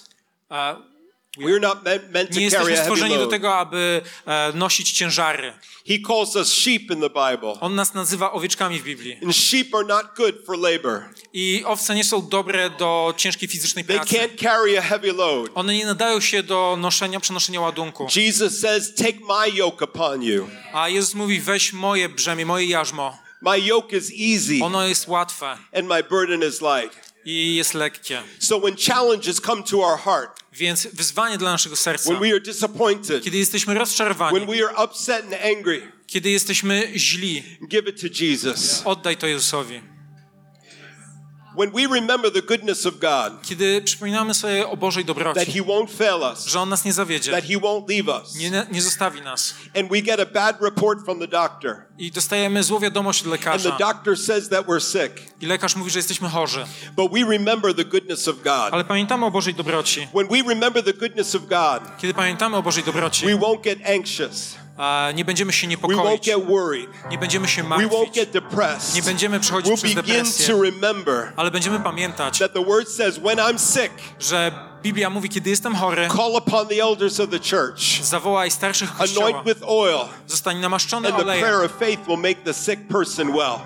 We're not meant to Nie carry jesteśmy a heavy stworzeni do load. tego, aby nosić ciężary. He calls us sheep in the Bible. On nas nazywa owieczkami w Biblii. And sheep are not good for labor. I owce nie są dobre do ciężkiej fizycznej They pracy. can't carry a heavy load. One nie nadają się do przenoszenia ładunku. Jesus says, take my yoke upon you. A Jezus mówi: weź moje brzemię, moje jarzmo. My yoke is easy Ono jest łatwe and my burden is light. i jest lekkie. So when challenges come to our heart, Więc wyzwanie dla naszego serca, when we are disappointed, kiedy jesteśmy rozczarowani, when we are upset and angry, kiedy jesteśmy źli, give it to Jesus. oddaj to Jezusowi. When we remember the goodness of God, kiedy przypominamy sobie o Bożej that dobroci, He won't fail us, że On nas nie zawiedzie, that He won't leave us, nie zostawi nas. and we get a bad report from the doctor, I dostajemy złą wiadomość od and the lekarza. doctor says that we're sick, I lekarz mówi, że jesteśmy chorzy. but we remember the goodness of God. Ale pamiętamy o Bożej dobroci. When we remember the goodness of God, Kiedy pamiętamy o Bożej dobroci, we won't get anxious, nie będziemy się we won't niepokoić, get worried, nie będziemy się we won't martwić, get depressed. nie będziemy przechodzić We'll przez begin depresję, to remember ale będziemy pamiętać, that the word says, when I'm sick, że Biblia mówi, kiedy jestem chory, call upon the elders of the church, zawołaj starszych kościoła, anoint with oil, zostań namaszczony and the prayer olejem of faith will make the sick person well.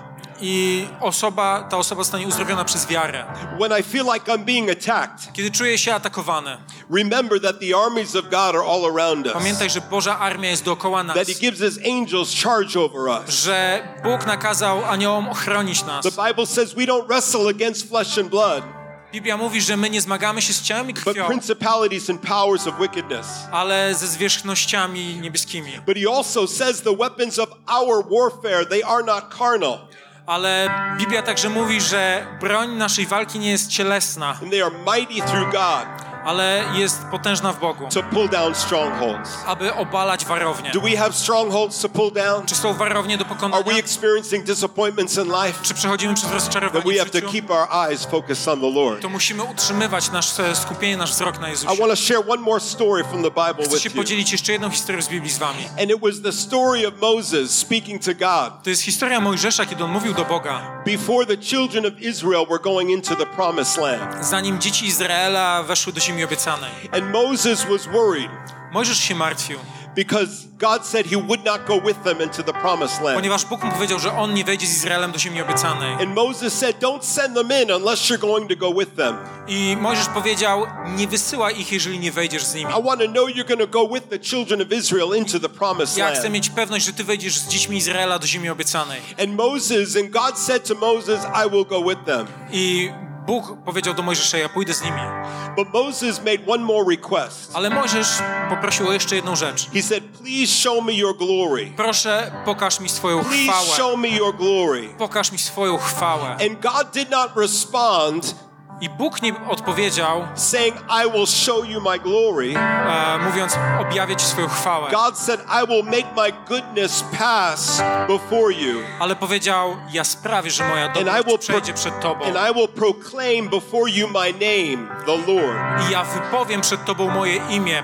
i ta osoba zostanie uzdrowiona przez wiarę. When I feel like I'm being attacked, Kiedy czuję się atakowany, remember that the armies of God are all around us, pamiętaj, że Boża armia jest dookoła nas, that He gives His angels charge over us. że Bóg nakazał aniołom ochronić nas. The Bible says we don't wrestle against flesh and blood, Biblia mówi, że my nie zmagamy się z ciałem i but krwią, principalities and powers of wickedness. ale ze zwierzchnościami niebieskimi. But He also says the weapons of our warfare, they are not carnal, Ale Biblia także mówi, że broń naszej walki nie jest cielesna, and they are mighty through God ale jest potężna w Bogu, to pull down strongholds. aby obalać warownie. Do we have strongholds to pull down? Czy są warownie do Are pokonania? we experiencing disappointments in life? Czy przechodzimy przez Then rozczarowanie we w have to życiu? keep our eyes focused on the Lord. To musimy utrzymywać nasze skupienie, nasz wzrok na I Jezusie. want to share one more story from the Bible Chcę się with you. podzielić jeszcze jedną historią z Biblii z wami. And it was the story of Moses speaking to God To jest historia Mojżesza, kiedy on mówił do Boga, before the children of Israel were going into the promised land. zanim dzieci Izraela weszły do ziemi obiecanej. And Moses was worried Mojżesz się martwił, because God said He would not go with them into the promised land. ponieważ Bóg mu powiedział, że on nie wejdzie z Izraelem do ziemi obiecanej. And Moses said, don't send them in unless you're going to go with them. I Mojżesz powiedział, nie wysyłaj ich, jeżeli nie wejdziesz z nimi. I want to know you're going to go with the children of Israel into the promised Ja chcę land. mieć pewność, że ty wejdziesz z dziećmi Izraela do ziemi obiecanej. And God said to Moses, I will go with them. I Bóg powiedział do Mojżesza, ja pójdę z nimi. But Moses made one more request. Ale Mojżesz poprosił o jeszcze jedną rzecz. He said, please show me your glory. Proszę, pokaż mi swoją Please chwałę. show me your glory. Pokaż mi swoją chwałę. And God did not respond I Bóg nie odpowiedział, saying, I will show you my glory. mówiąc, objawię ci swoją chwałę. God said, I will make my goodness pass before you. Ale powiedział, ja sprawię, że moja And I will dobroć przejdzie przed tobą. And I will proclaim before you my name, the Lord. I ja wypowiem przed tobą moje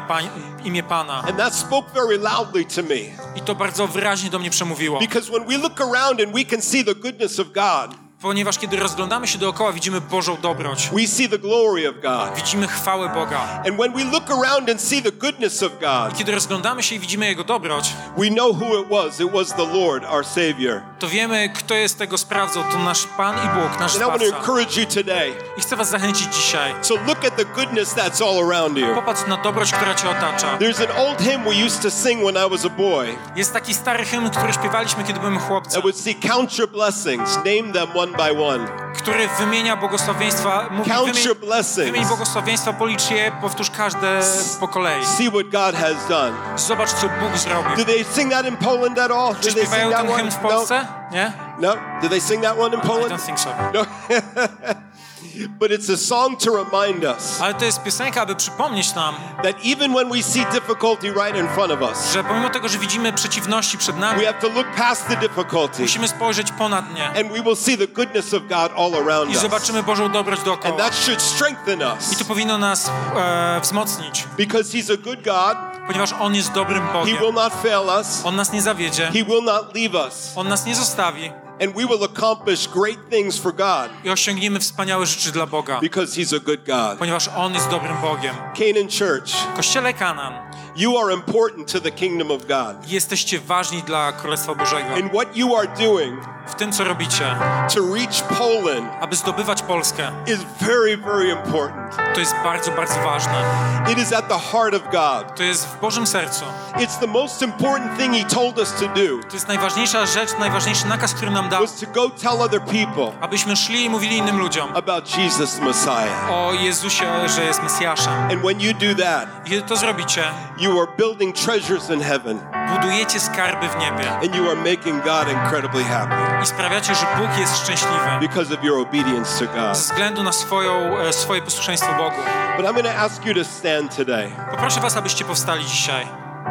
imię Pana. And that spoke very loudly to me. I to bardzo wyraźnie do mnie przemówiło. Because when we look around and we can see the goodness of God, Ponieważ kiedy rozglądamy się dookoła, widzimy Bożą dobroć. we see the glory of God. Widzimy chwałę Boga. And when we look around and see the goodness of God, Kiedy rozglądamy się i widzimy Jego dobroć, we know who it was. It was the Lord, our Savior. to wiemy, kto jest tego sprawcą. To nasz Pan i Bóg, nasz And I want to Zbawca. encourage you today I chcę was zachęcić dzisiaj. to look at the goodness that's all around you. Popatrz na dobroć, która cię otacza. There's an old hymn we used to sing when I was a boy. Jest taki stary hymn, który śpiewaliśmy, kiedy byłem chłopcem, That would say, count your blessings, name them one by one. który wymienia błogosławieństwa, mówi, Count your blessings. wymień błogosławieństwa, policz je, powtórz każde po kolei. See what God has done. Zobacz, co Bóg zrobił. Do they sing that in Poland at all? Czy Do they sing śpiewają that ten one? hymn w Polsce? Nie? No? Do they sing that one in I Poland? don't think so. No. But it's a song to remind us Ale to jest piosenka, aby przypomnieć nam, that even when we see difficulty right in front of us, że pomimo tego, że widzimy przeciwności przed nami, we have to look past the difficulty musimy spojrzeć ponad nie and we will see the goodness of God all around i us. zobaczymy Bożą dobroć And dookoła. that should strengthen I us to powinno nas wzmocnić, because He's a good God. ponieważ On jest dobrym He Bogiem. will not fail us. On nas nie zawiedzie, He will not leave us. On nas nie zostawi And we will accomplish great things for God i osiągniemy wspaniałe rzeczy dla Boga, because He's a good God. ponieważ On jest dobrym Bogiem. Canaan Church, Kościele Kanan, you are important to the kingdom of God. jesteście ważni dla Królestwa Bożego. And what you are doing W tym, co robicie, to reach Poland aby zdobywać Polskę, is very, very important. to jest bardzo, bardzo ważne. It is at the heart of God. To jest w Bożym sercu. It's the most important thing He told us to do, To jest najważniejsza rzecz, najważniejszy nakaz, który nam dał, was to go tell other people abyśmy szli i mówili innym ludziom about Jesus the Messiah. o Jezusie, że jest Mesjaszem. And when you do that, I kiedy to zrobicie, you You are building treasures in heaven. Budujecie skarby w niebie And you are making God incredibly happy i sprawiacie, że Bóg jest szczęśliwy because of your obedience to God. ze względu na swoje posłuszeństwo Bogu. But I'm going to ask you to stand today. Poproszę was, abyście powstali dzisiaj.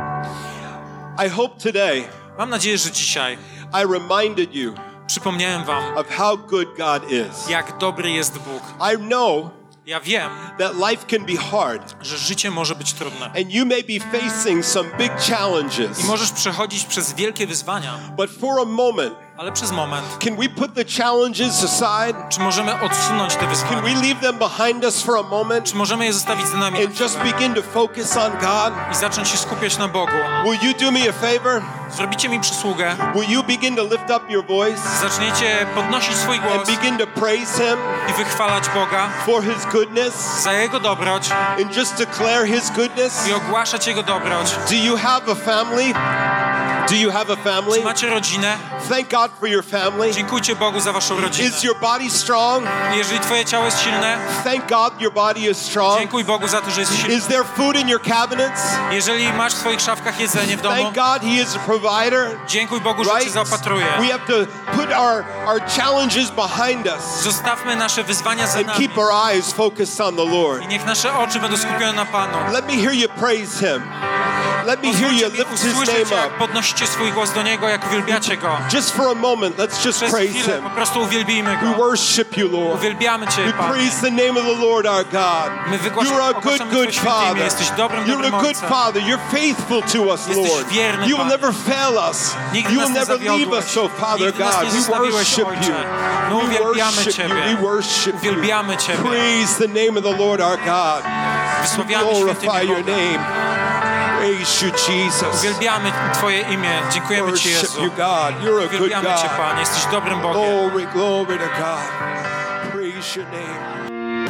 I hope today Mam nadzieję, że dzisiaj I reminded you przypomniałem wam, of how good God is. jak dobry jest Bóg. I know Ja wiem, that life can be hard że życie może być trudne and you may be facing some big challenges. i możesz przechodzić przez wielkie wyzwania, But for a moment, ale przez moment, can we put the challenges aside? czy możemy odsunąć te Can wyzwania? we leave them behind us for a moment Czy możemy je zostawić za nami and just begin to focus on God? i zacząć się skupiać na Bogu? Will you do me a favor? Zrobicie mi przysługę, Will you begin to lift up your voice zaczniecie podnosić swój and głos begin to praise Him i wychwalać Boga for His goodness za Jego dobroć and just declare His goodness? i ogłaszać Jego dobroć. Do you have a family? Do you have a family? Czy macie rodzinę? Thank God for your family. Dziękujcie Bogu za waszą rodzinę. Is your body strong? Jeżeli twoje ciało jest silne, Thank God your body is strong. dziękuj Bogu za to, że jest silny. Is there food in your cabinets? Jeżeli masz w swoich szafkach jedzenie w domu, Thank God He is a provider. dziękuj Bogu, że cię Right? zaopatruje. We have to put our challenges behind us Zostawmy nasze wyzwania za and nami keep our eyes focused on the Lord. i niech nasze oczy będą skupione na Panu. Let me hear you praise Him. Let me hear you Pozwólcie mi lift His usłyszeć, name jak up. podnosicie swój głos do Niego, jak uwielbiacie Go. Just for a moment, let's just Przez praise chwilę po Him. prostu uwielbijmy We Go. worship you, Lord. Uwielbiamy Cię, We Panie. praise the name of the Lord our God. My You are a good, ogłaszamy Twoje good święte imię. Father. Jesteś dobrym, You're a dobrym good Ojcem. Father. You're faithful to us, Jesteś Lord. wierny, You will Panie. never fail us. Nigdy You nas will nie never leave zawiodłeś. us, oh Father Nigdy nas God. nie We zostawiłeś, worship Ojcze. you. My We uwielbiamy worship you. Ciebie. We worship you. Uwielbiamy Ciebie. Praise the name of the Lord our God. Wysławiamy święte Glorify imię your Boga. name. Praise you, Jesus. Uwielbiamy Twoje imię. Dziękujemy Ci, Worship Jezu. you, God. You're a good Uwielbiamy Cię, God. Panie. Jesteś dobrym Bogiem. Glory, glory to God. Praise your name.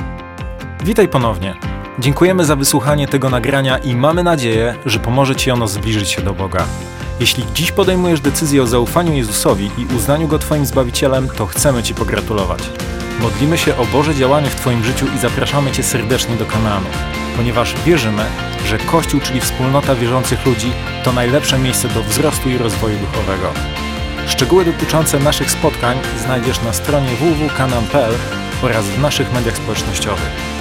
Witaj ponownie. Dziękujemy za wysłuchanie tego nagrania i mamy nadzieję, że pomoże Ci ono zbliżyć się do Boga. Jeśli dziś podejmujesz decyzję o zaufaniu Jezusowi i uznaniu Go Twoim Zbawicielem, to chcemy Ci pogratulować. Modlimy się o Boże działanie w Twoim życiu i zapraszamy Cię serdecznie do Kanaanu, ponieważ wierzymy, że Kościół, czyli wspólnota wierzących ludzi, to najlepsze miejsce do wzrostu i rozwoju duchowego. Szczegóły dotyczące naszych spotkań znajdziesz na stronie www.kanaan.pl oraz w naszych mediach społecznościowych.